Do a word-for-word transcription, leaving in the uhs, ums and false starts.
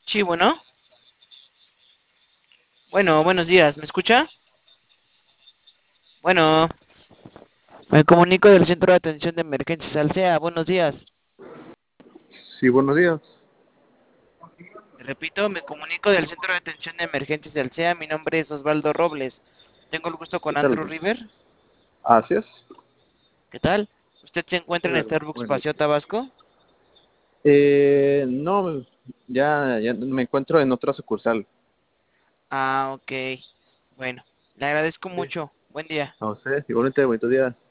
Sí, bueno. Bueno, buenos días. ¿Me escucha? Bueno, me comunico del Centro de Atención de Emergencias Alsea. Buenos días. Sí, buenos días. Repito, me comunico del Centro de Atención de Emergencias de Alsea. Mi nombre es Osvaldo Robles. Tengo el gusto ¿Qué con tal? Andrew River. Así es. ¿Qué tal? ¿Usted se encuentra en Bueno, Starbucks bueno. Paseo Tabasco? Eh, no, ya, ya me encuentro en otra sucursal. Ah, ok. Bueno, le agradezco Sí. mucho. Buen día. A usted, igualmente, bonito día.